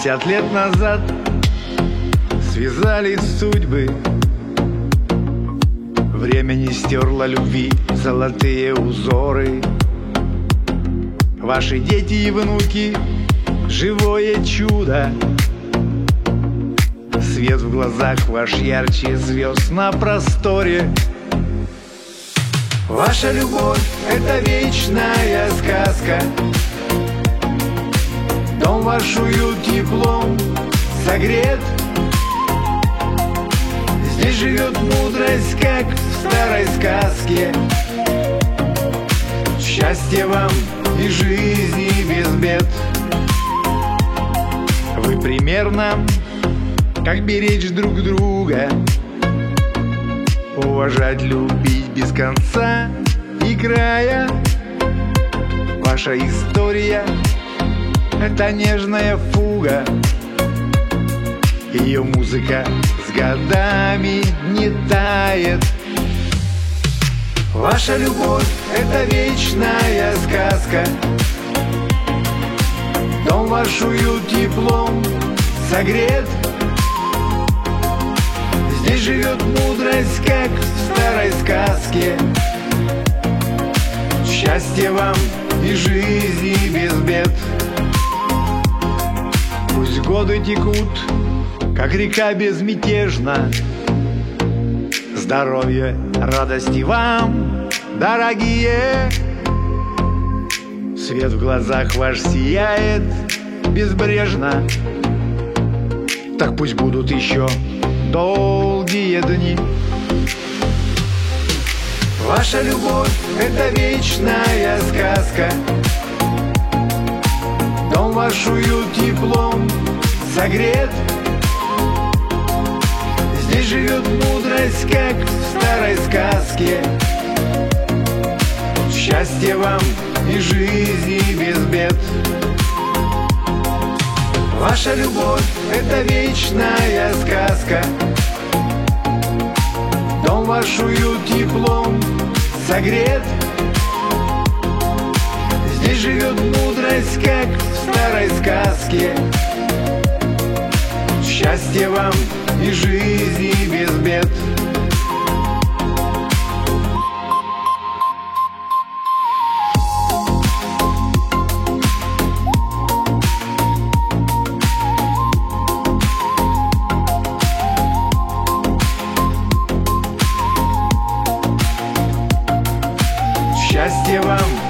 50 лет назад связались судьбы. Время не стерло любви золотые узоры. Ваши дети и внуки — живое чудо. Свет в глазах ваш ярче звезд на просторе. Ваша любовь — это вечная сказка. Дом ваш уют теплом согрет. Здесь живет мудрость, как в старой сказке. Счастья вам и жизни без бед. Вы примерно как беречь друг друга, уважать, любить без конца и края. Ваша история — это нежная фуга. Ее музыка с годами не тает. Ваша любовь — это вечная сказка. Дом ваш уют теплом согрет. Здесь живет мудрость, как в старой сказке. Счастья вам и жизни без бед. Пусть годы текут, как река безмятежна. Здоровья, радости вам, дорогие. Свет в глазах ваш сияет безбрежно. Так пусть будут еще долгие дни. Ваша любовь — это вечная сказка. Дом ваш уют теплом согрет. Здесь живет мудрость, как в старой сказке. Счастья вам и жизни без бед. Ваша любовь — это вечная сказка. Дом ваш уют теплом согрет. Здесь живет мудрость, как в старой сказке. Счастья вам и жизни без бед. Счастья вам